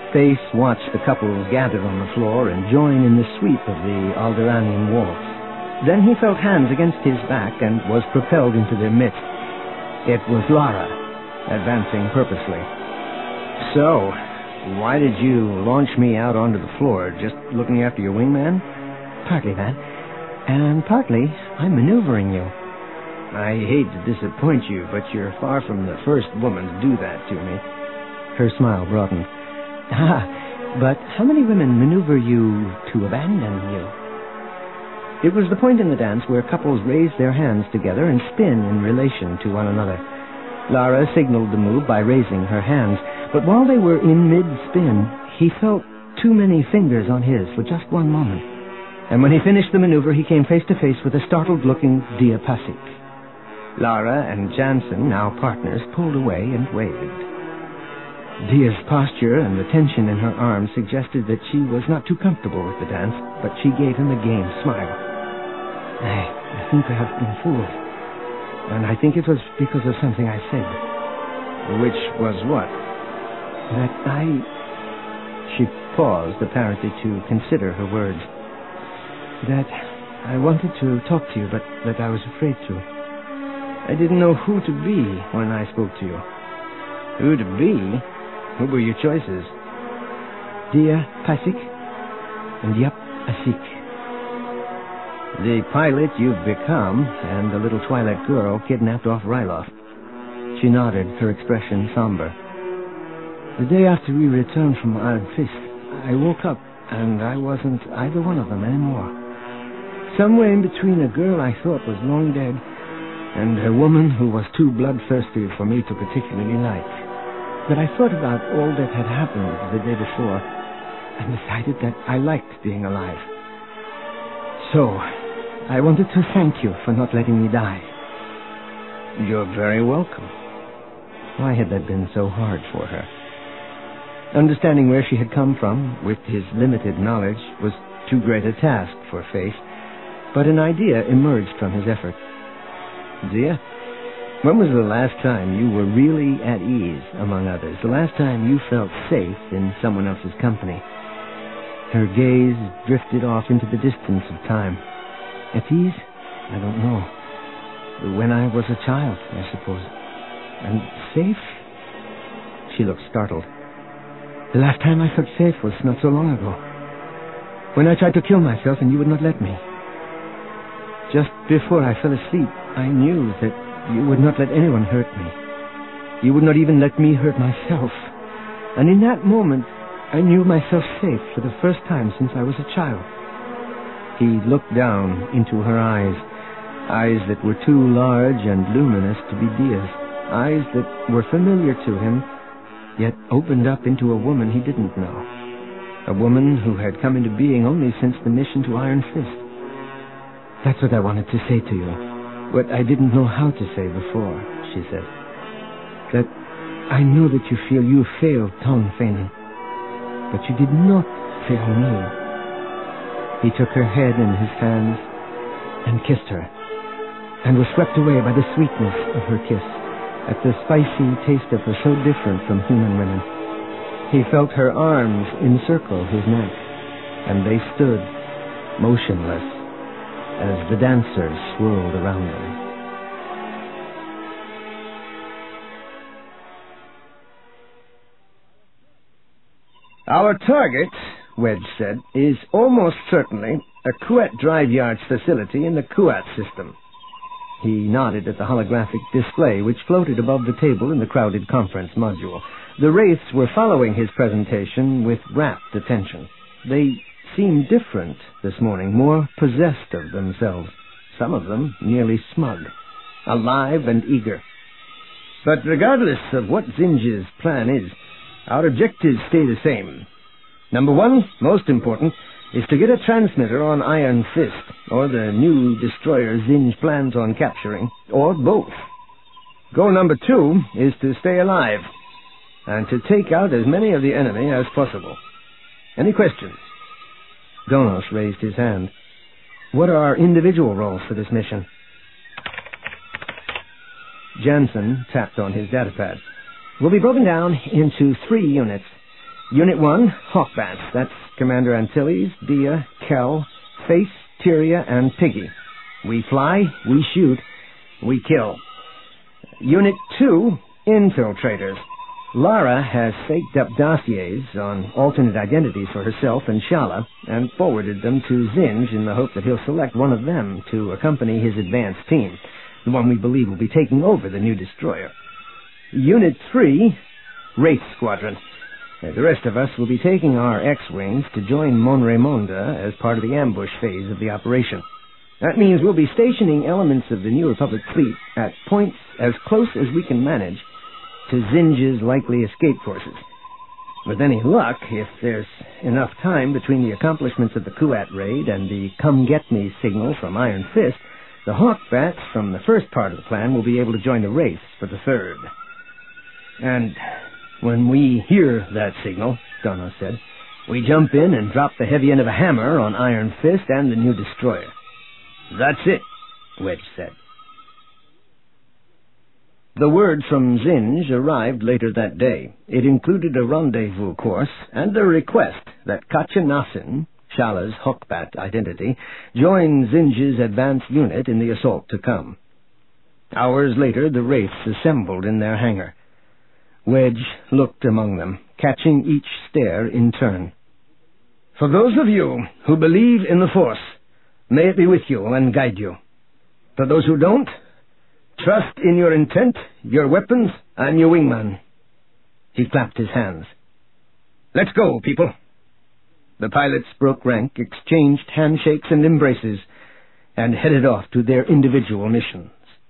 Faith watched the couple gather on the floor and join in the sweep of the Alderanian waltz. Then he felt hands against his back and was propelled into their midst. It was Lara, advancing purposely. "So, why did you launch me out onto the floor? Just looking after your wingman?" "Partly that, and partly I'm maneuvering you." "I hate to disappoint you, but you're far from the first woman to do that to me." Her smile broadened. But how many women maneuver you to abandon you?" It was the point in the dance where couples raise their hands together and spin in relation to one another. Lara signaled the move by raising her hands, but while they were in mid-spin, he felt too many fingers on his for just one moment. And when he finished the maneuver, he came face to face with a startled-looking Dia Pasik. Lara and Jansen, now partners, pulled away and waved. Dia's posture and the tension in her arms suggested that she was not too comfortable with the dance, but she gave him a game smile. I think I have been fooled. And I think it was because of something I said." "Which was what?" "That She paused, apparently to consider her words. "That I wanted to talk to you, but that I was afraid to." "I didn't know who to be when I spoke to you." "Who to be? Who were your choices?" "Dia Pasik and Yap Asik." "The pilot you've become and the little Twi'lek girl kidnapped off Ryloth." She nodded, her expression somber. "The day after we returned from Iron Fist, I woke up and I wasn't either one of them anymore. Somewhere in between a girl I thought was long dead and a woman who was too bloodthirsty for me to particularly like. But I thought about all that had happened the day before and decided that I liked being alive. So, I wanted to thank you for not letting me die." "You're very welcome." Why had that been so hard for her? Understanding where she had come from, with his limited knowledge, was too great a task for Faith, but an idea emerged from his effort. "Dia, when was the last time you were really at ease among others? The last time you felt safe in someone else's company?" Her gaze drifted off into the distance of time. "At ease? I don't know. When I was a child, I suppose. And safe?" She looked startled. "The last time I felt safe was not so long ago. When I tried to kill myself and you would not let me. Just before I fell asleep, I knew that you would not let anyone hurt me. You would not even let me hurt myself. And in that moment, I knew myself safe for the first time since I was a child." He looked down into her eyes that were too large and luminous to be Dia's, eyes that were familiar to him, yet opened up into a woman he didn't know, a woman who had come into being only since the mission to Iron Fist. "That's what I wanted to say to you, what I didn't know how to say before," she said. "That I know that you feel you failed Tong Fein, but you did not fail me." He took her head in his hands and kissed her, and was swept away by the sweetness of her kiss, at the spicy taste of her so different from human women. He felt her arms encircle his neck, and they stood motionless as the dancers swirled around them. "Our target," Wedge said, "is almost certainly a Kuat Drive Yards facility in the Kuat system." He nodded at the holographic display which floated above the table in the crowded conference module. The Wraiths were following his presentation with rapt attention. They seemed different this morning, more possessed of themselves, some of them nearly smug, alive and eager. "But regardless of what Zinj's plan is, our objectives stay the same. Number one, most important, is to get a transmitter on Iron Fist, or the new destroyer Zinj plans on capturing, or both. Goal number two is to stay alive, and to take out as many of the enemy as possible. Any questions?" Donos raised his hand. "What are our individual roles for this mission?" Jansen tapped on his datapad. "We'll be broken down into 3 units. Unit 1, Hawkbats. That's Commander Antilles, Dia, Kel, Face, Tyria, and Piggy. We fly, we shoot, we kill. Unit 2, Infiltrators. Lara has faked up dossiers on alternate identities for herself and Shala and forwarded them to Zinj in the hope that he'll select one of them to accompany his advance team, the one we believe will be taking over the new destroyer. Unit 3, Wraith Squadron. The rest of us will be taking our X-Wings to join Mon Raymonda as part of the ambush phase of the operation. That means we'll be stationing elements of the New Republic fleet at points as close as we can manage to Zinj's likely escape forces. With any luck, if there's enough time between the accomplishments of the Kuat raid and the come-get-me signal from Iron Fist, the Hawkbats from the first part of the plan will be able to join the Wraiths for the third. And when we hear that signal, Dono said, we jump in and drop the heavy end of a hammer on Iron Fist and the new destroyer. That's it, Wedge said. The word from Zinj arrived later that day. It included a rendezvous course and a request that Katya Nassin, Shala's Hawkbat identity, join Zinj's advance unit in the assault to come. Hours later, the Wraiths assembled in their hangar. Wedge looked among them, catching each stare in turn. For those of you who believe in the Force, may it be with you and guide you. For those who don't, trust in your intent, your weapons, and your wingman. He clapped his hands. Let's go, people. The pilots broke rank, exchanged handshakes and embraces, and headed off to their individual missions.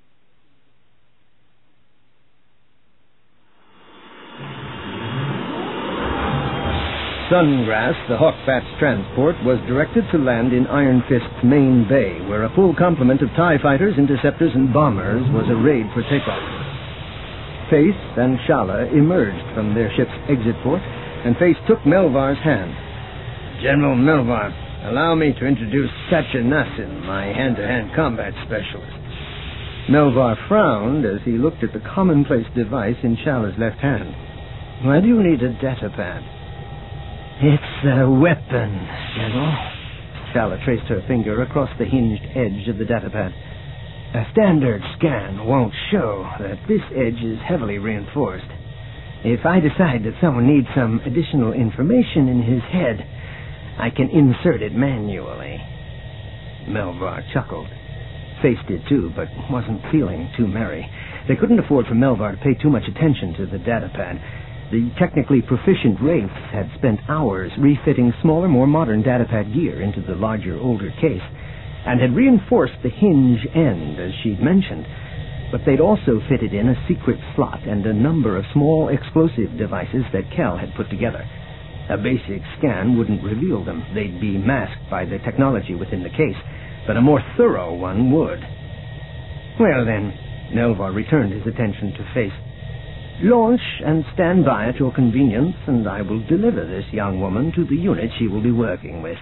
Sungrass, the Hawkbat's transport, was directed to land in Iron Fist's main bay, where a full complement of TIE fighters, interceptors, and bombers was arrayed for takeoff. Face and Shala emerged from their ship's exit port, and Face took Melvar's hand. General Melvar, allow me to introduce Katya Nassin, my hand-to-hand combat specialist. Melvar frowned as he looked at the commonplace device in Shala's left hand. Why do you need a datapad? It's a weapon, General. Shala traced her finger across the hinged edge of the datapad. A standard scan won't show that this edge is heavily reinforced. If I decide that someone needs some additional information in his head, I can insert it manually. Melvar chuckled. Face did too, but wasn't feeling too merry. They couldn't afford for Melvar to pay too much attention to the datapad. The technically proficient Wraiths had spent hours refitting smaller, more modern datapad gear into the larger, older case, and had reinforced the hinge end, as she'd mentioned. But they'd also fitted in a secret slot and a number of small explosive devices that Kel had put together. A basic scan wouldn't reveal them. They'd be masked by the technology within the case, but a more thorough one would. Well then, Melvar returned his attention to Face. Launch and stand by at your convenience, and I will deliver this young woman to the unit she will be working with.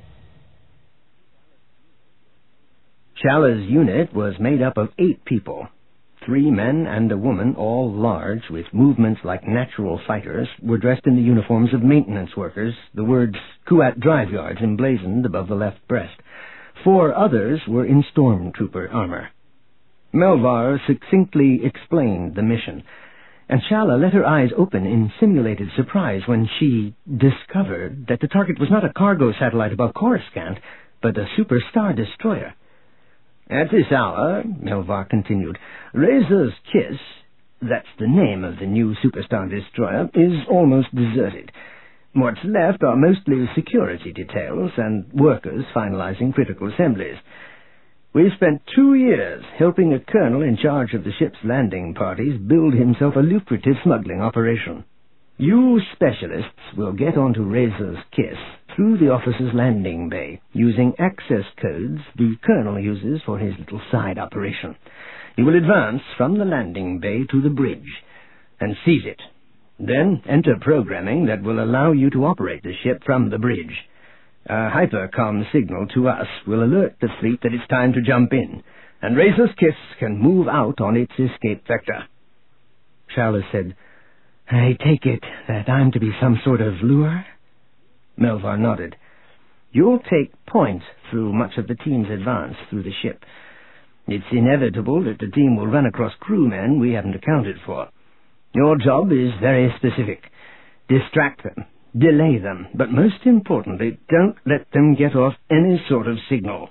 Shala's unit was made up of 8 people. 3 men and a woman, all large, with movements like natural fighters, were dressed in the uniforms of maintenance workers, the words Kuat Drive Yards emblazoned above the left breast. 4 others were in stormtrooper armor. Melvar succinctly explained the mission, and Shala let her eyes open in simulated surprise when she discovered that the target was not a cargo satellite above Coruscant, but a superstar destroyer. At this hour, Melvar continued, Razor's Kiss, that's the name of the new superstar destroyer, is almost deserted. What's left are mostly security details and workers finalizing critical assemblies. We've spent 2 years helping a colonel in charge of the ship's landing parties build himself a lucrative smuggling operation. You specialists will get onto Razor's Kiss through the officer's landing bay, using access codes the colonel uses for his little side operation. You will advance from the landing bay to the bridge and seize it. Then enter programming that will allow you to operate the ship from the bridge. A hypercom signal to us will alert the fleet that it's time to jump in, and Razor's Kiss can move out on its escape vector. Shala said, I take it that I'm to be some sort of lure? Melvar nodded. You'll take point through much of the team's advance through the ship. It's inevitable that the team will run across crewmen we haven't accounted for. Your job is very specific. Distract them, delay them, but most importantly, don't let them get off any sort of signal.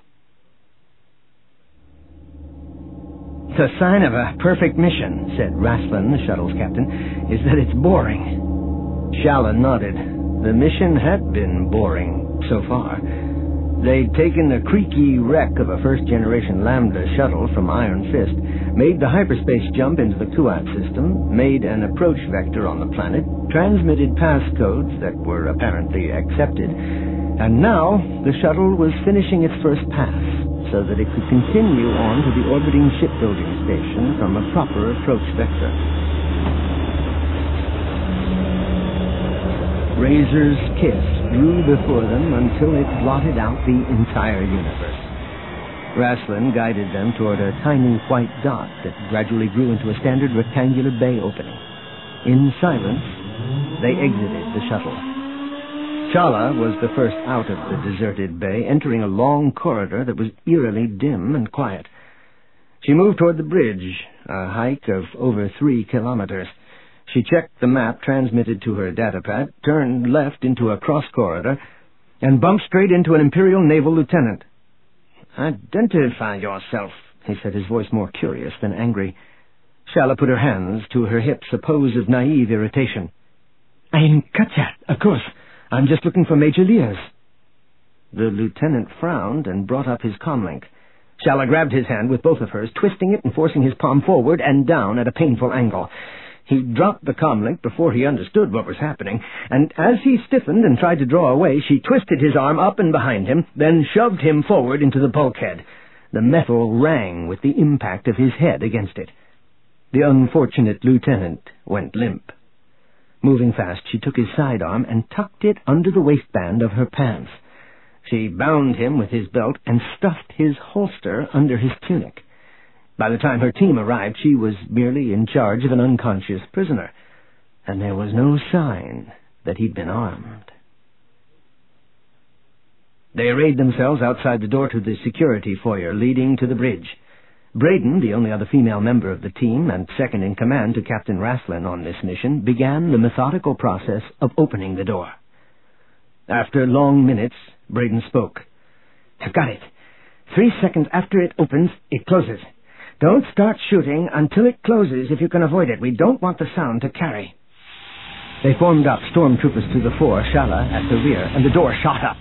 The sign of a perfect mission, said Rasslin, the shuttle's captain, is that it's boring. Shala nodded. The mission had been boring so far. They'd taken the creaky wreck of a first-generation Lambda shuttle from Iron Fist, made the hyperspace jump into the Kuat system, made an approach vector on the planet, transmitted passcodes that were apparently accepted, and now the shuttle was finishing its first pass, so that it could continue on to the orbiting shipbuilding station from a proper approach vector. Razor's kiss grew before them until it blotted out the entire universe. Rasslin guided them toward a tiny white dot that gradually grew into a standard rectangular bay opening. In silence, they exited the shuttle. Shala was the first out of the deserted bay, entering a long corridor that was eerily dim and quiet. She moved toward the bridge, a hike of over 3 kilometers. She checked the map transmitted to her datapad, turned left into a cross-corridor, and bumped straight into an Imperial Naval lieutenant. "Identify yourself," he said, his voice more curious than angry. Shala put her hands to her hips, a pose of naive irritation. "I'm Katyat, of course. I'm just looking for Major Lears." The lieutenant frowned and brought up his comlink. Shala grabbed his hand with both of hers, twisting it and forcing his palm forward and down at a painful angle. He dropped the comlink before he understood what was happening, and as he stiffened and tried to draw away, she twisted his arm up and behind him, then shoved him forward into the bulkhead. The metal rang with the impact of his head against it. The unfortunate lieutenant went limp. Moving fast, she took his sidearm and tucked it under the waistband of her pants. She bound him with his belt and stuffed his holster under his tunic. By the time her team arrived, she was merely in charge of an unconscious prisoner, and there was no sign that he'd been armed. They arrayed themselves outside the door to the security foyer leading to the bridge. Braden, the only other female member of the team and second in command to Captain Rasslin on this mission, began the methodical process of opening the door. After long minutes, Braden spoke. "I've got it. 3 seconds after it opens, it closes. Don't start shooting until it closes if you can avoid it. We don't want the sound to carry." They formed up, stormtroopers to the fore, Shala at the rear, and the door shot up.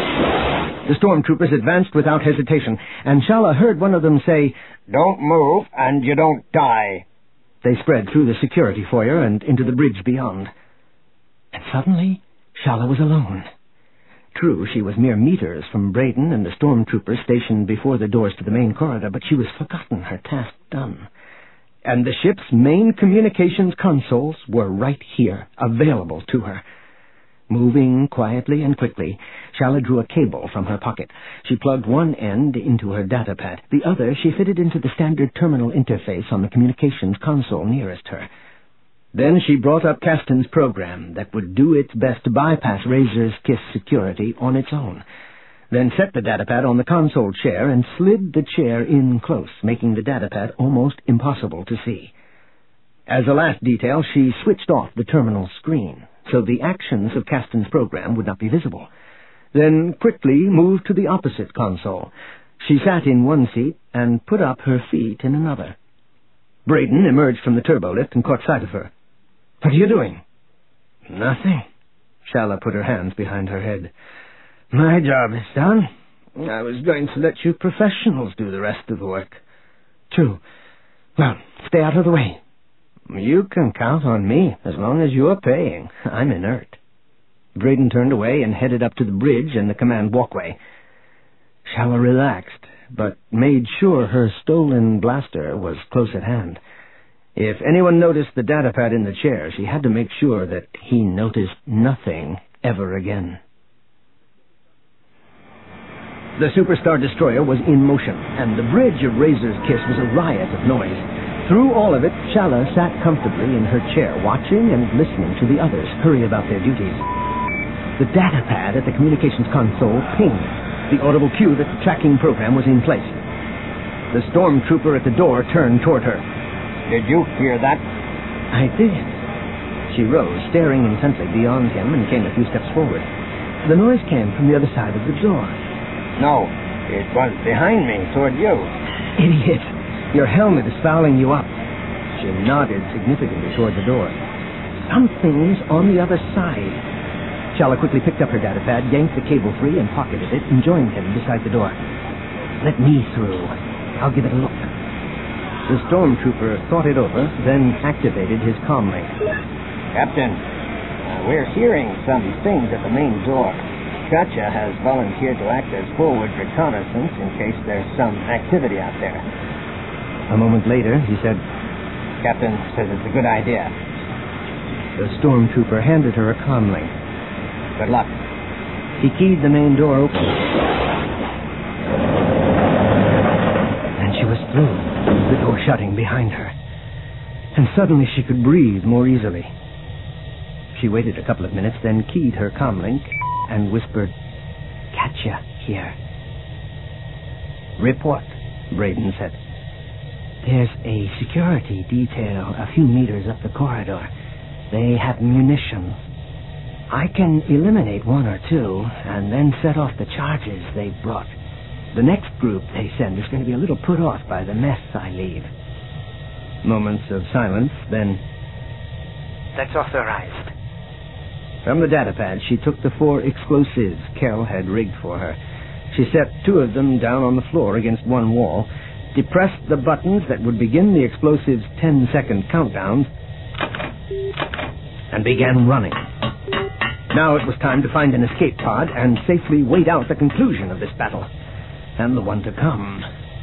The stormtroopers advanced without hesitation, and Shala heard one of them say, "Don't move, and you don't die." They spread through the security foyer and into the bridge beyond. And suddenly, Shala was alone. True, she was mere meters from Braden and the stormtroopers stationed before the doors to the main corridor, but she was forgotten, her task done. And the ship's main communications consoles were right here, available to her. Moving quietly and quickly, Shala drew a cable from her pocket. She plugged one end into her datapad. The other she fitted into the standard terminal interface on the communications console nearest her. Then she brought up Kasten's program that would do its best to bypass Razor's Kiss security on its own. Then set the datapad on the console chair and slid the chair in close, making the datapad almost impossible to see. As a last detail, she switched off the terminal screen, so the actions of Kasten's program would not be visible. Then quickly moved to the opposite console. She sat in one seat and put up her feet in another. Braden emerged from the turbolift and caught sight of her. "What are you doing?" "Nothing." Shala put her hands behind her head. "My job is done. I was going to let you professionals do the rest of the work." "True. Well, stay out of the way." "You can count on me, as long as you're paying. I'm inert." Braden turned away and headed up to the bridge and the command walkway. Shala relaxed, but made sure her stolen blaster was close at hand. If anyone noticed the datapad in the chair, she had to make sure that he noticed nothing ever again. The Superstar Destroyer was in motion, and the bridge of Razor's Kiss was a riot of noise. Through all of it, Shala sat comfortably in her chair, watching and listening to the others hurry about their duties. The data pad at the communications console pinged, the audible cue that the tracking program was in place. The stormtrooper at the door turned toward her. Did you hear that? I did. She rose, staring intently beyond him, and came a few steps forward. The noise came from the other side of the door. No, it was behind me, toward you. Idiot! Your helmet is fouling you up. She nodded significantly toward the door. Something's on the other side. Shala quickly picked up her data pad, yanked the cable free, and pocketed it, and joined him beside the door. Let me through. I'll give it a look. The stormtrooper thought it over, then activated his comlink. Captain, we're hearing some things at the main door. Katya has volunteered to act as forward reconnaissance in case there's some activity out there. A moment later, he said, Captain says it's a good idea. The stormtrooper handed her a comlink. Good luck. He keyed the main door open. And she was through, the door shutting behind her. And suddenly she could breathe more easily. She waited a couple of minutes, then keyed her comlink and whispered, Katya here. Report, Braden said. There's a security detail a few meters up the corridor. They have munitions. I can eliminate one or two and then set off the charges they've brought. The next group they send is going to be a little put off by the mess I leave. Moments of silence, then... That's authorized. From the datapad, she took the 4 explosives Kel had rigged for her. She set 2 of them down on the floor against one wall, depressed the buttons that would begin the explosives' 10-second countdown, and began running. Now it was time to find an escape pod and safely wait out the conclusion of this battle, and the one to come.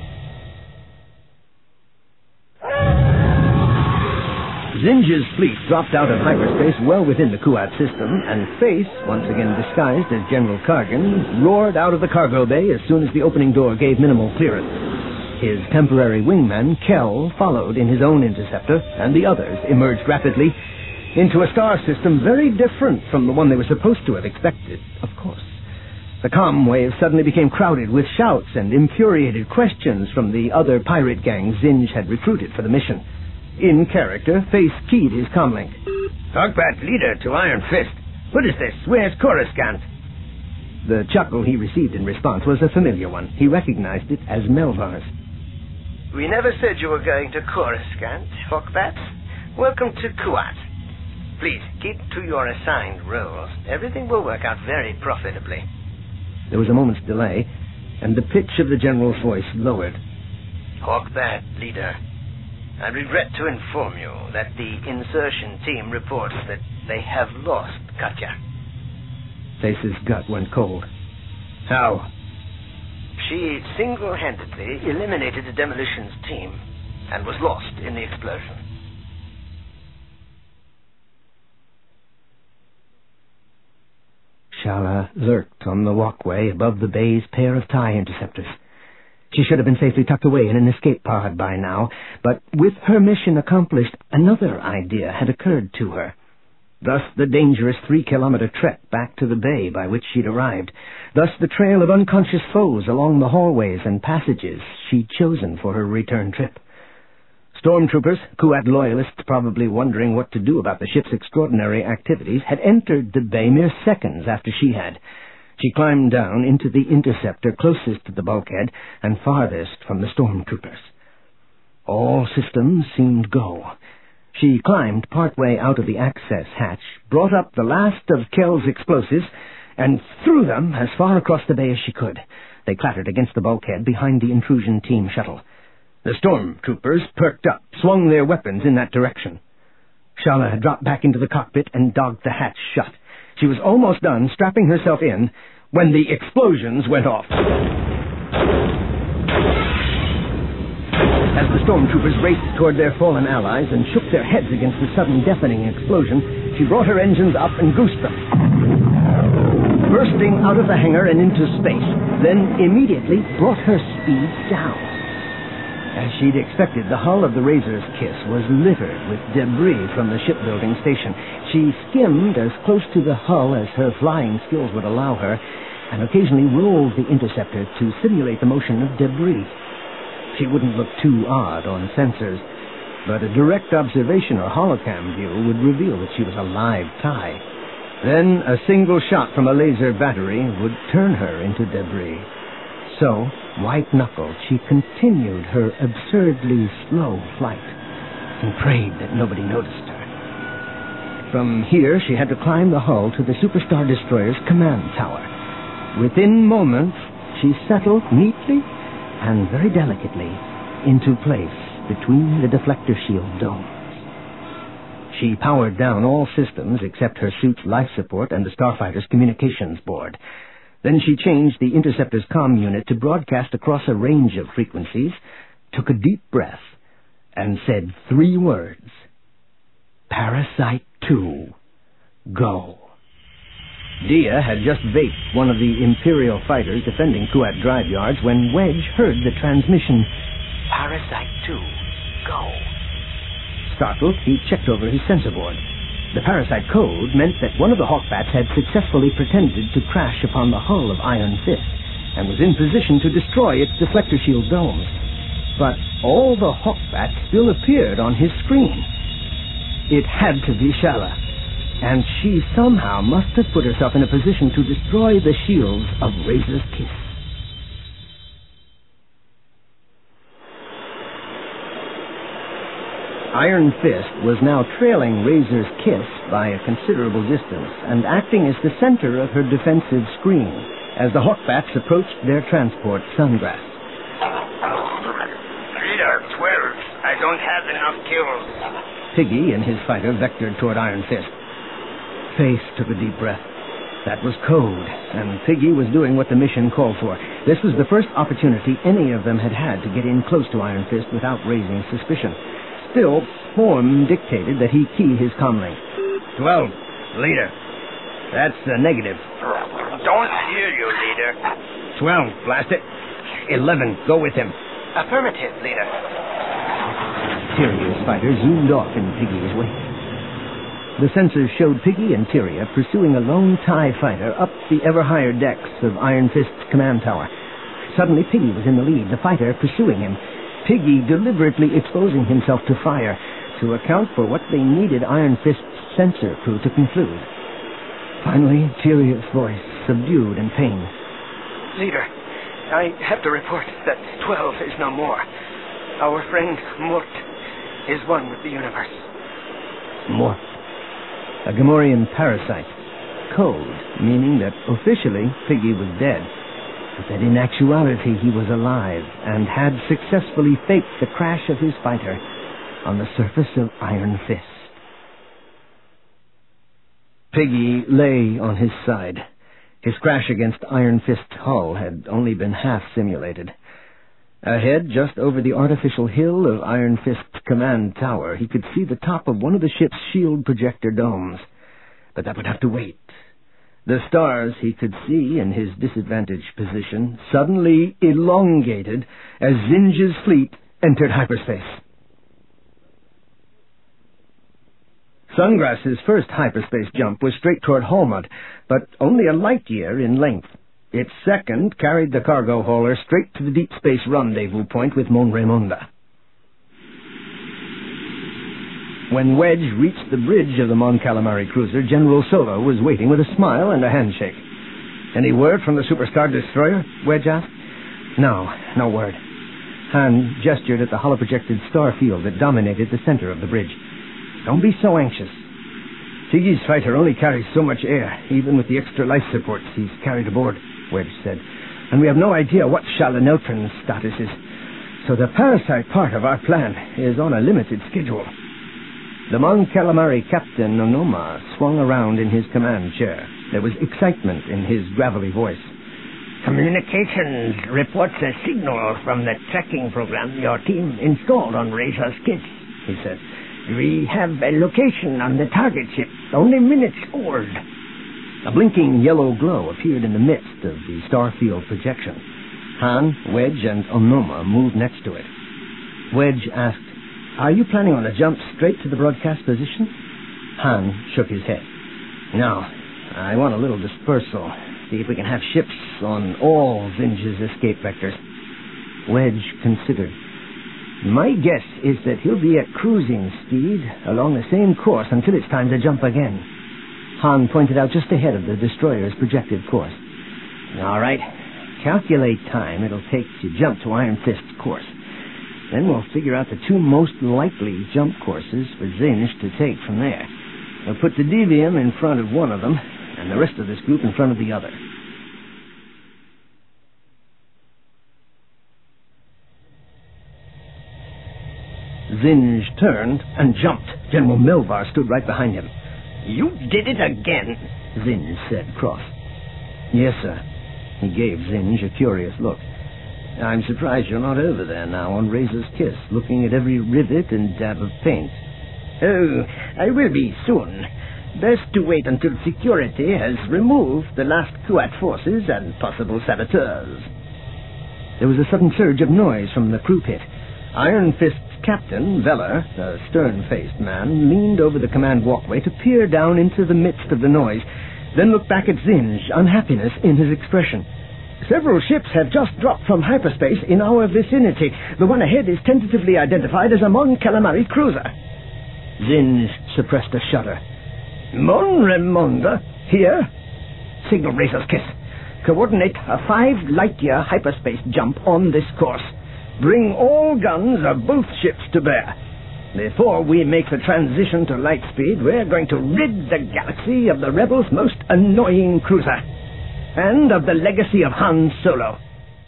Zinj's fleet dropped out of hyperspace well within the Kuat system, and Face, once again disguised as General Kargan, roared out of the cargo bay as soon as the opening door gave minimal clearance. His temporary wingman, Kel, followed in his own interceptor, and the others emerged rapidly into a star system very different from the one they were supposed to have expected, of course. The comm wave suddenly became crowded with shouts and infuriated questions from the other pirate gangs Zinj had recruited for the mission. In character, Face keyed his comlink. Hogbat leader to Iron Fist. What is this? Where's Coruscant? The chuckle he received in response was a familiar one. He recognized it as Melvar's. We never said you were going to Coruscant, Hogbat. Welcome to Kuat. Please, keep to your assigned roles. Everything will work out very profitably. There was a moment's delay, and the pitch of the general's voice lowered. Hogbat, leader. I regret to inform you that the insertion team reports that they have lost Katya. Face's gut went cold. How? She single-handedly eliminated the demolitions team and was lost in the explosion. Shala lurked on the walkway above the bay's pair of TIE interceptors. She should have been safely tucked away in an escape pod by now, but with her mission accomplished, another idea had occurred to her. Thus the dangerous 3-kilometer trek back to the bay by which she'd arrived. Thus the trail of unconscious foes along the hallways and passages she'd chosen for her return trip. Stormtroopers, Kuat loyalists probably wondering what to do about the ship's extraordinary activities, had entered the bay mere seconds after she had. She climbed down into the interceptor closest to the bulkhead and farthest from the stormtroopers. All systems seemed go. She climbed partway out of the access hatch, brought up the last of Kel's explosives, and threw them as far across the bay as she could. They clattered against the bulkhead behind the intrusion team shuttle. The stormtroopers perked up, swung their weapons in that direction. Shala had dropped back into the cockpit and dogged the hatch shut. She was almost done strapping herself in when the explosions went off. As the stormtroopers raced toward their fallen allies and shook their heads against the sudden deafening explosion, she brought her engines up and goosed them, bursting out of the hangar and into space, then immediately brought her speed down. As she'd expected, the hull of the Razor's Kiss was littered with debris from the shipbuilding station. She skimmed as close to the hull as her flying skills would allow her, and occasionally rolled the interceptor to simulate the motion of debris. She wouldn't look too odd on sensors, but a direct observation or holocam view would reveal that she was a live tie. Then a single shot from a laser battery would turn her into debris. So, white-knuckled, she continued her absurdly slow flight and prayed that nobody noticed her. From here, she had to climb the hull to the Superstar Destroyer's command tower. Within moments, she settled neatly and very delicately into place between the deflector shield domes. She powered down all systems except her suit's life support and the Starfighter's communications board. Then she changed the interceptor's comm unit to broadcast across a range of frequencies, took a deep breath, and said 3 words. Parasite 2, go. Dia had just vaped one of the Imperial fighters defending Kuat drive yards when Wedge heard the transmission, Parasite 2, go. Startled, he checked over his sensor board. The parasite code meant that one of the Hawkbats had successfully pretended to crash upon the hull of Iron Fist and was in position to destroy its deflector shield domes. But all the Hawkbats still appeared on his screen. It had to be Shala, and she somehow must have put herself in a position to destroy the shields of Razor's Kiss. Iron Fist was now trailing Razor's Kiss by a considerable distance and acting as the center of her defensive screen as the Hawkbats approached their transport, Sungrass. Leader, 12. I don't have enough kills. Piggy and his fighter vectored toward Iron Fist. Faith took a deep breath. That was code, and Piggy was doing what the mission called for. This was the first opportunity any of them had had to get in close to Iron Fist without raising suspicion. Still, form dictated that he key his comlink. 12, leader. That's a negative. Don't hear you, leader. 12, blast it. 11, go with him. Affirmative, leader. Tyrion's fighter zoomed off in Piggy's wake. The sensors showed Piggy and Tyria pursuing a lone TIE fighter up the ever-higher decks of Iron Fist's command tower. Suddenly, Piggy was in the lead, the fighter pursuing him. Piggy deliberately exposing himself to fire to account for what they needed Iron Fist's sensor crew to conclude. Finally, Tyrion's voice, subdued and pained. Leader, I have to report that 12 is no more. Our friend Mort is one with the universe. Mort. A Gamorrean parasite. Code, meaning that officially Piggy was dead, but that in actuality he was alive and had successfully faked the crash of his fighter on the surface of Iron Fist. Piggy lay on his side. His crash against Iron Fist's hull had only been half simulated. Ahead, just over the artificial hill of Iron Fist's command tower, he could see the top of one of the ship's shield projector domes. But that would have to wait. The stars he could see in his disadvantaged position suddenly elongated as Zinj's fleet entered hyperspace. Sungrass's first hyperspace jump was straight toward Holmud, but only a light year in length. Its second carried the cargo hauler straight to the deep space rendezvous point with Mon Raymonda. When Wedge reached the bridge of the Mon Calamari cruiser, General Solo was waiting with a smile and a handshake. "Any word from the Superstar Destroyer?" Wedge asked. No word. Han gestured at the holoprojected star field that dominated the center of the bridge. "Don't be so anxious. Piggy's fighter only carries so much air, even with the extra life supports he's carried aboard," Wedge said. "And we have no idea what Shala Neutron's status is. So the parasite part of our plan is on a limited schedule." The Mon Calamari captain, Onoma, swung around in his command chair. There was excitement in his gravelly voice. "Communications reports a signal from the tracking program your team installed on Razor's Kiss," he said. "We have a location on the target ship, only minutes old." A blinking yellow glow appeared in the midst of the starfield projection. Han, Wedge, and Onoma moved next to it. Wedge asked, "Are you planning on a jump straight to the broadcast position?" Han shook his head. "No, I want a little dispersal. See if we can have ships on all Zinj's escape vectors." Wedge considered. "My guess is that he'll be at cruising speed along the same course until it's time to jump again." Han pointed out just ahead of the destroyer's projected course. "All right. Calculate time it'll take to jump to Iron Fist's course. Then we'll figure out the two most likely jump courses for Zinj to take from there. We'll put the Devium in front of one of them, and the rest of this group in front of the other." Zinj turned and jumped. General Melvar stood right behind him. "You did it again," Zinj said, cross. "Yes, sir." He gave Zinj a curious look. "I'm surprised you're not over there now on Razor's Kiss, looking at every rivet and dab of paint." "Oh, I will be soon. Best to wait until security has removed the last Kuat forces and possible saboteurs." There was a sudden surge of noise from the crew pit. Iron Fist's captain, Veller, a stern-faced man, leaned over the command walkway to peer down into the midst of the noise, then looked back at Zinj, unhappiness in his expression. "Several ships have just dropped from hyperspace in our vicinity. The one ahead is tentatively identified as a Mon Calamari cruiser." Zinj suppressed a shudder. "Mon Remonda? Here? Signal Razor's Kiss. Coordinate a 5 light-year hyperspace jump on this course. Bring all guns of both ships to bear. Before we make the transition to light speed, we're going to rid the galaxy of the Rebels' most annoying cruiser. And of the legacy of Han Solo."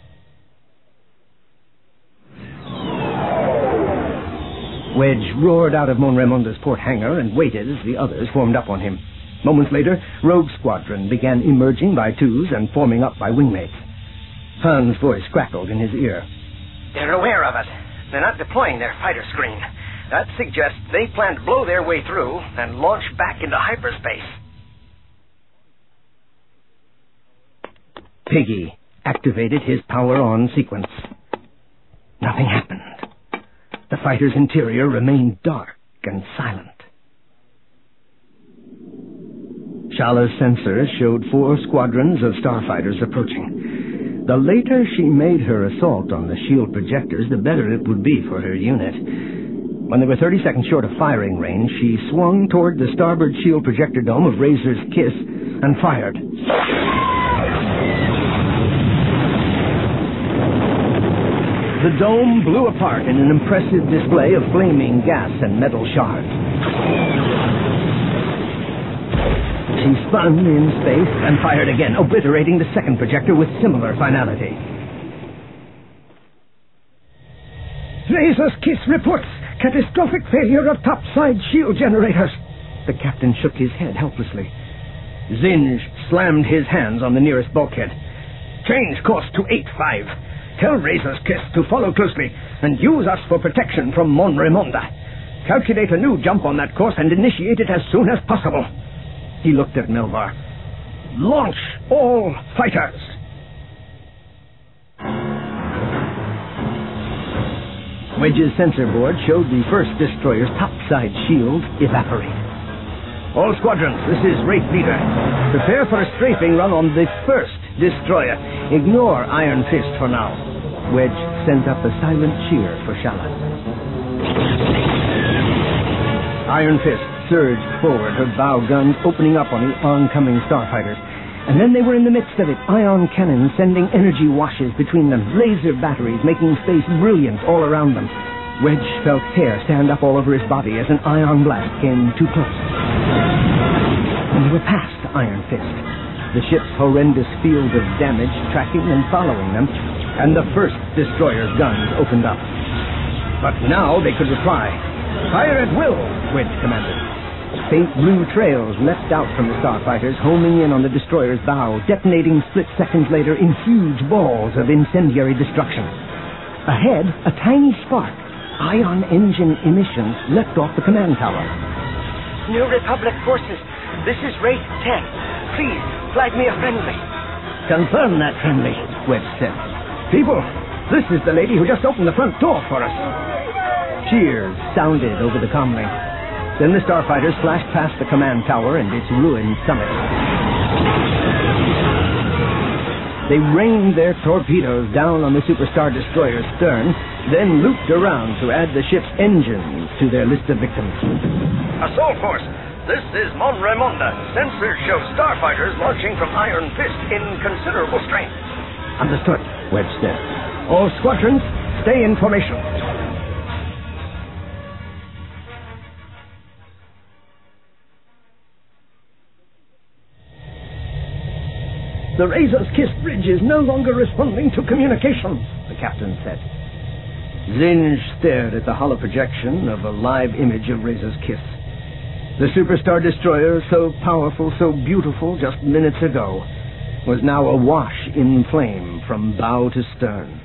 Wedge roared out of Mon Remonda's port hangar and waited as the others formed up on him. Moments later, Rogue Squadron began emerging by twos and forming up by wingmates. Han's voice crackled in his ear. "They're aware of it. They're not deploying their fighter screen. That suggests they plan to blow their way through and launch back into hyperspace." Piggy activated his power-on sequence. Nothing happened. The fighter's interior remained dark and silent. Shala's sensors showed 4 squadrons of starfighters approaching. The later she made her assault on the shield projectors, the better it would be for her unit. When they were 30 seconds short of firing range, she swung toward the starboard shield projector dome of Razor's Kiss and fired. The dome blew apart in an impressive display of flaming gas and metal shards. She spun in space and fired again, obliterating the second projector with similar finality. "Razor's Kiss reports catastrophic failure of topside shield generators." The captain shook his head helplessly. Zinj slammed his hands on the nearest bulkhead. "Change course to 8-5. Tell Razor's Kiss to follow closely and use us for protection from Mon Remonda. Calculate a new jump on that course and initiate it as soon as possible." He looked at Melvar. "Launch all fighters." Wedge's sensor board showed the first destroyer's topside shield evaporate. "All squadrons, this is Wraith Leader. Prepare for a strafing run on the first destroyer. Ignore Iron Fist for now." Wedge sent up a silent cheer for Shala. Iron Fist surged forward, her bow guns opening up on the oncoming starfighters. And then they were in the midst of it, ion cannons sending energy washes between them, laser batteries making space brilliant all around them. Wedge felt hair stand up all over his body as an ion blast came too close. And they were past Iron Fist, the ship's horrendous field of damage tracking and following them, and the first destroyer's guns opened up. But now they could reply. "Fire at will," Wedge commanded. Faint blue trails leapt out from the starfighters, homing in on the destroyer's bow, detonating split seconds later in huge balls of incendiary destruction. Ahead, a tiny spark, ion engine emissions, leapt off the command tower. "New Republic forces, this is Wraith 10. Please, flag me a friendly." "Confirm that friendly," Wedge said. "People, this is the lady who just opened the front door for us." Cheers sounded over the comlink. Then the starfighters flashed past the command tower and its ruined summit. They rained their torpedoes down on the Superstar Destroyer's stern, then looped around to add the ship's engines to their list of victims. Assault Force, this is Mon Raimonda. Sensors show starfighters launching from Iron Fist in considerable strength. Understood, Wedge said. All squadrons, stay in formation. The Razor's Kiss bridge is no longer responding to communication, the captain said. Zinj stared at the hollow projection of a live image of Razor's Kiss. The Superstar Destroyer, so powerful, so beautiful just minutes ago, was now awash in flame from bow to stern.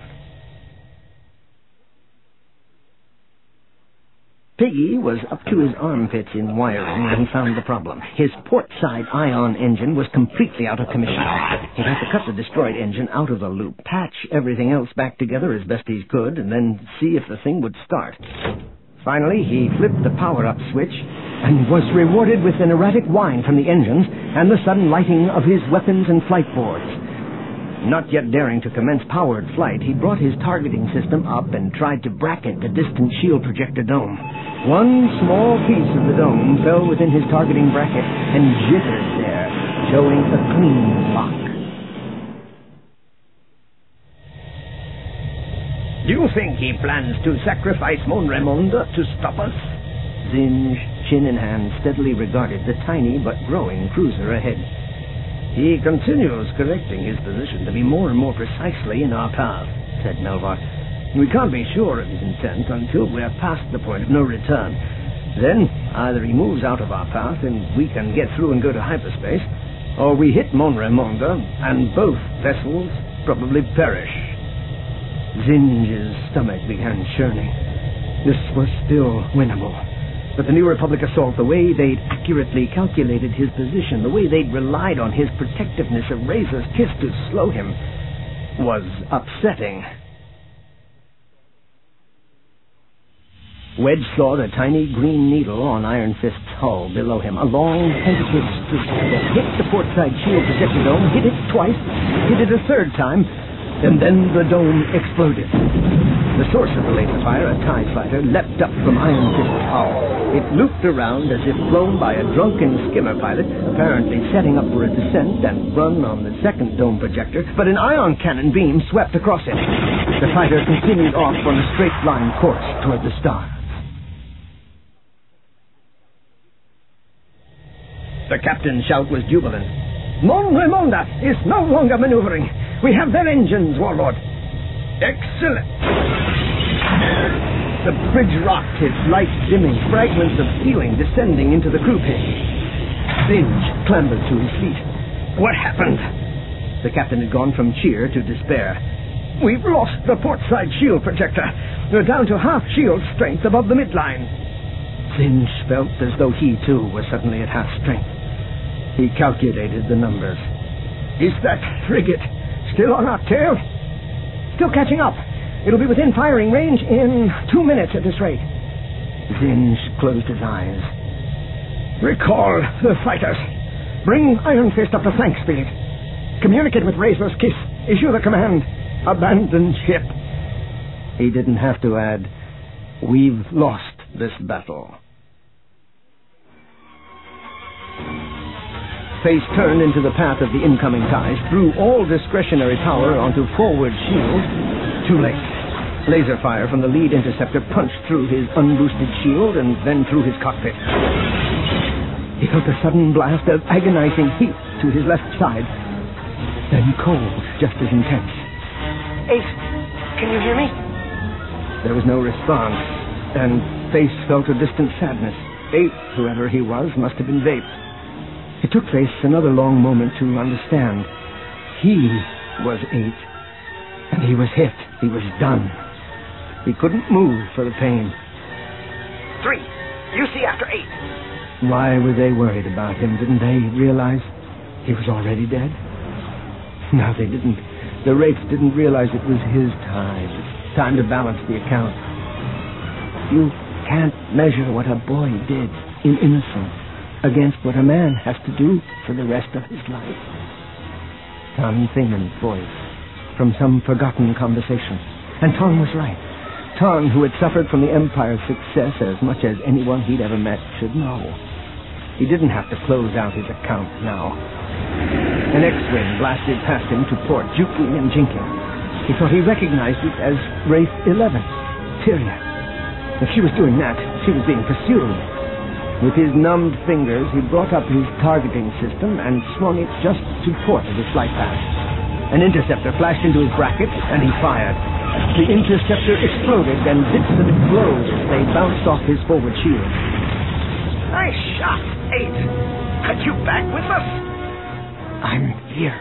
Piggy was up to his armpits in wiring when he found the problem. His port side ion engine was completely out of commission. He'd have to cut the destroyed engine out of the loop, patch everything else back together as best he could, and then see if the thing would start. Finally, he flipped the power-up switch and was rewarded with an erratic whine from the engines and the sudden lighting of his weapons and flight boards. Not yet daring to commence powered flight, he brought his targeting system up and tried to bracket the distant shield projector dome. One small piece of the dome fell within his targeting bracket and jittered there, showing a clean lock. Do you think he plans to sacrifice Mon Raimonda to stop us? Zinj, chin in hand, steadily regarded the tiny but growing cruiser ahead. He continues correcting his position to be more and more precisely in our path, said Melvar. We can't be sure of his intent until we're past the point of no return. Then, either he moves out of our path and we can get through and go to hyperspace, or we hit Mon Raimonda and both vessels probably perish. Zinj's stomach began churning. This was still winnable. But the New Republic assault, the way they'd accurately calculated his position, the way they'd relied on his protectiveness of Razor's Kiss to slow him, was upsetting. Wedge saw the tiny green needle on Iron Fist's hull below him. A long, tentative streak that hit the portside shield projector dome, hit it twice, hit it a third time, and then the dome exploded. The source of the laser fire, a TIE fighter, leapt up from Iron Fist's hull. It looped around as if flown by a drunken skimmer pilot, apparently setting up for a descent and run on the second dome projector, but an ion cannon beam swept across it. The fighter continued off on a straight-line course toward the stars. The captain's shout was jubilant. Mon Raimonda is no longer maneuvering. We have their engines, Warlord. Excellent. The bridge rocked, its lights dimming, fragments of ceiling descending into the crew pit. Zinj clambered to his feet. What happened? The captain had gone from cheer to despair. We've lost the portside shield projector. We're down to half shield strength above the midline. Zinj felt as though he, too, was suddenly at half strength. He calculated the numbers. Is that frigate still on our tail? Still catching up. It'll be within firing range in 2 minutes at this rate. Zinj closed his eyes. Recall the fighters. Bring Iron Fist up to flank speed. Communicate with Razor's Kiss. Issue the command. Abandon ship. He didn't have to add, "We've lost this battle." Face turned into the path of the incoming TIEs, threw all discretionary power onto forward shield. Too late. Laser fire from the lead interceptor punched through his unboosted shield and then through his cockpit. He felt a sudden blast of agonizing heat to his left side, then cold, just as intense. Ace, can you hear me? There was no response, and Face felt a distant sadness. Ace, whoever he was, must have been vaped. It took Face another long moment to understand. He was 8, and he was hit. He was done. He couldn't move for the pain. 3. UC after 8. Why were they worried about him? Didn't they realize he was already dead? No, they didn't. The Wraiths didn't realize it was his time. Time to balance the account. You can't measure what a boy did in innocence against what a man has to do for the rest of his life. Tom Thingan's voice from some forgotten conversation. And Tom was right. Tom, who had suffered from the Empire's success as much as anyone he'd ever met, should know. He didn't have to close out his account now. An X-wing blasted past him to port, juking and jinking. He thought he recognized it as Wraith 11, Tyria. If she was doing that, she was being pursued. With his numbed fingers, he brought up his targeting system and swung it just to port of his flight path. An interceptor flashed into his bracket, and he fired. The interceptor exploded, and bits of it glowed as they bounced off his forward shield. Nice shot, 8. Are you back with us? I'm here.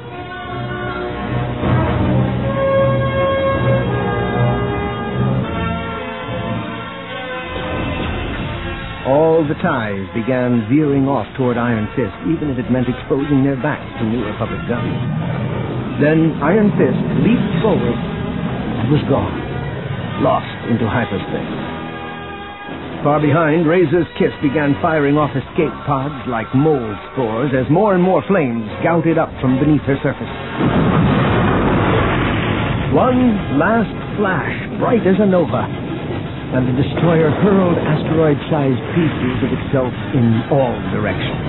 All the ties began veering off toward Iron Fist, even if it meant exposing their backs to New Republic guns. Then Iron Fist leaped forward and was gone, lost into hyperspace. Far behind, Razor's Kiss began firing off escape pods like mold spores as more and more flames gouted up from beneath her surface. One last flash, bright as a nova, and the destroyer hurled asteroid-sized pieces of itself in all directions.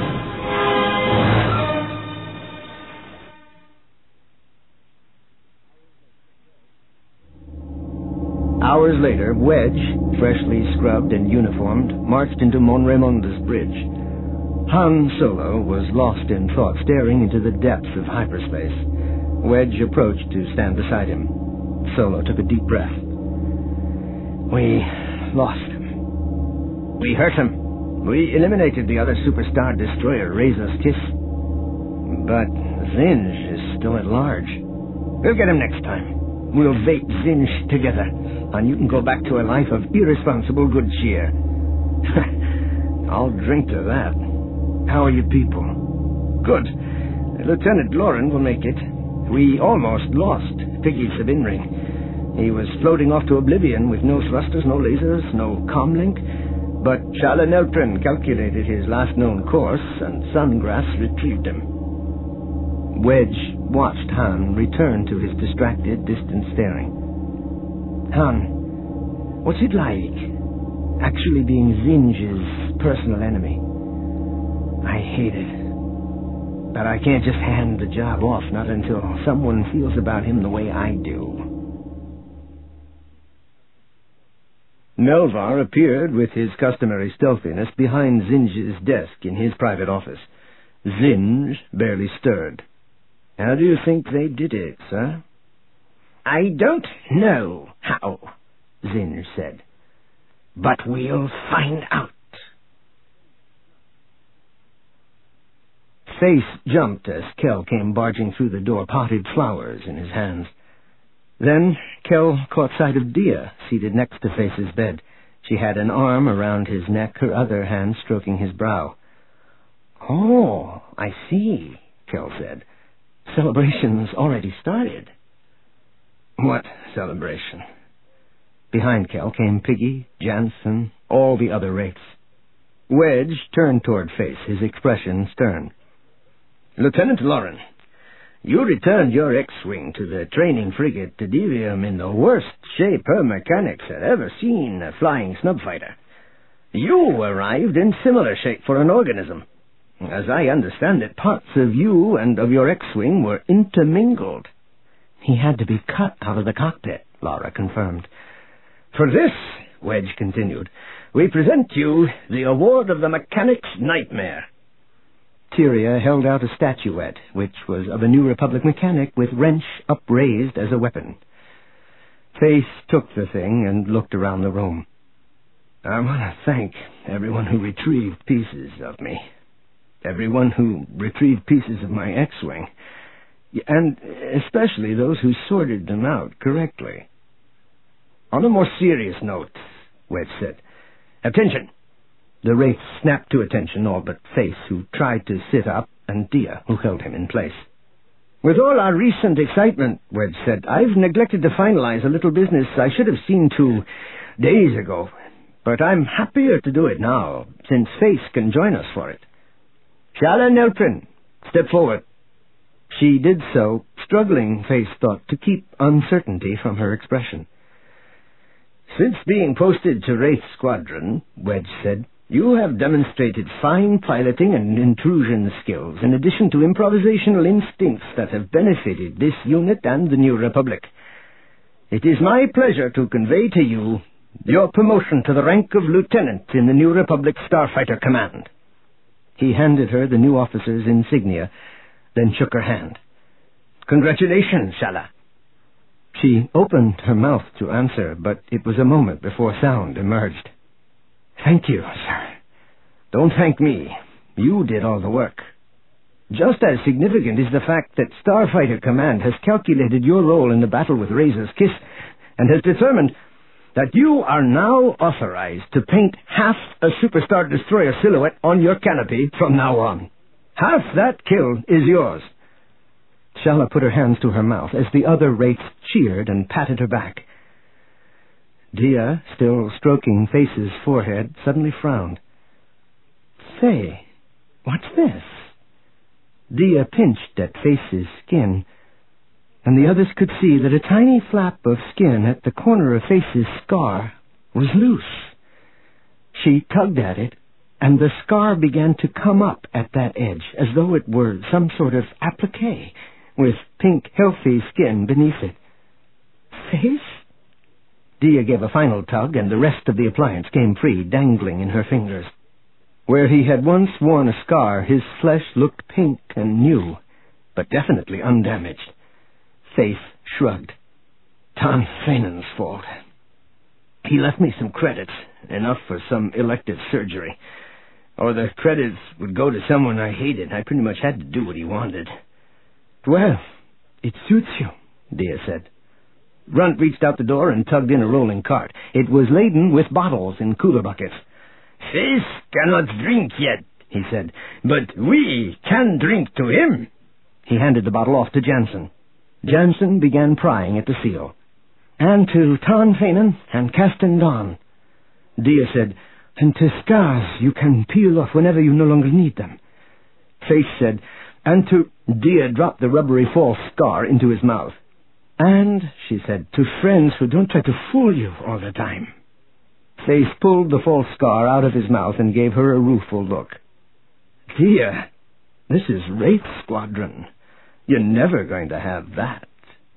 Hours later, Wedge, freshly scrubbed and uniformed, marched into Mon Raimonda's bridge. Han Solo was lost in thought, staring into the depths of hyperspace. Wedge approached to stand beside him. Solo took a deep breath. We lost him. We hurt him. We eliminated the other superstar destroyer, Razor's Kiss. But Zinj is still at large. We'll get him next time. We'll bait Zinj together, and you can go back to a life of irresponsible good cheer. I'll drink to that. How are you people? Good. Lieutenant Loren will make it. We almost lost Piggy Sabinring. He was floating off to oblivion with no thrusters, no lasers, no comlink, but Shala Neltrin calculated his last known course, and Sungrass retrieved him. Wedge watched Han return to his distracted, distant staring. Han, what's it like, actually being Zinj's personal enemy? I hate it. But I can't just hand the job off, not until someone feels about him the way I do. Melvar appeared with his customary stealthiness behind Zinj's desk in his private office. Zinj barely stirred. How do you think they did it, sir? I don't know how, Zinj said. But we'll find out. Face jumped as Kel came barging through the door, potted flowers in his hands. Then Kel caught sight of Dia, seated next to Face's bed. She had an arm around his neck, her other hand stroking his brow. Oh, I see, Kel said. Celebration's already started. What celebration? Behind Kel came Piggy, Jansen, all the other wraiths. Wedge turned toward Face, his expression stern. Lieutenant Loren, you returned your X-Wing to the training frigate Devium in the worst shape her mechanics had ever seen a flying snub fighter. You arrived in similar shape for an organism. As I understand it, parts of you and of your X-Wing were intermingled. He had to be cut out of the cockpit, Lara confirmed. For this, Wedge continued, we present you the award of the Mechanic's Nightmare. Tyria held out a statuette, which was of a New Republic mechanic with wrench upraised as a weapon. Face took the thing and looked around the room. I want to thank everyone who retrieved pieces of me. Everyone who retrieved pieces of my X-Wing. And especially those who sorted them out correctly. On a more serious note, Wedge said, attention! The wraith snapped to attention, all but Face, who tried to sit up, and Dia, who held him in place. With all our recent excitement, Wedge said, I've neglected to finalize a little business I should have seen to days ago. But I'm happier to do it now, since Faith can join us for it. Shala Nelprin, step forward. She did so, struggling, Faith thought, to keep uncertainty from her expression. Since being posted to Wraith Squadron, Wedge said, you have demonstrated fine piloting and intrusion skills, in addition to improvisational instincts that have benefited this unit and the New Republic. It is my pleasure to convey to you your promotion to the rank of Lieutenant in the New Republic Starfighter Command. He handed her the new officer's insignia, then shook her hand. Congratulations, Shala. She opened her mouth to answer, but it was a moment before sound emerged. Thank you, sir. Don't thank me. You did all the work. Just as significant is the fact that Starfighter Command has calculated your role in the battle with Razor's Kiss and has determined that you are now authorized to paint half a Superstar Destroyer silhouette on your canopy from now on. Half that kill is yours. Shala put her hands to her mouth as the other wraiths cheered and patted her back. Dia, still stroking Face's forehead, suddenly frowned. Say, what's this? Dia pinched at Face's skin, and the others could see that a tiny flap of skin at the corner of Face's scar was loose. She tugged at it, and the scar began to come up at that edge, as though it were some sort of applique, with pink, healthy skin beneath it. Face? Dia gave a final tug, and the rest of the appliance came free, dangling in her fingers. Where he had once worn a scar, his flesh looked pink and new, but definitely undamaged. Faith shrugged. Tom Fanon's fault. He left me some credits, enough for some elective surgery. Or the credits would go to someone I hated. I pretty much had to do what he wanted. Well, it suits you, Dia said. Runt reached out the door and tugged in a rolling cart. It was laden with bottles in cooler buckets. Faith cannot drink yet, he said, but we can drink to him. He handed the bottle off to Jansen. Jansen began prying at the seal. And to Ton Fanon and Caston Dawn. Dia said, and to scars you can peel off whenever you no longer need them. Faith said, and to... Dia dropped the rubbery false scar into his mouth. And, she said, to friends who don't try to fool you all the time. Faith pulled the false scar out of his mouth and gave her a rueful look. Dia, this is Wraith Squadron. You're never going to have that.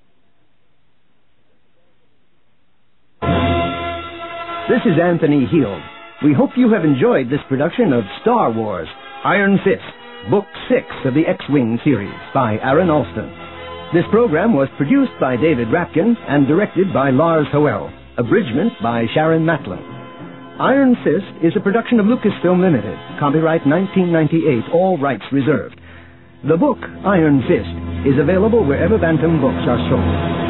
This is Anthony Heald. We hope you have enjoyed this production of Star Wars, Iron Fist, Book 6 of the X-Wing series by Aaron Alston. This program was produced by David Rapkin and directed by Lars Howell. Abridgment by Sharon Matlin. Iron Fist is a production of Lucasfilm Limited. Copyright 1998, all rights reserved. The book, Iron Fist, is available wherever Bantam books are sold.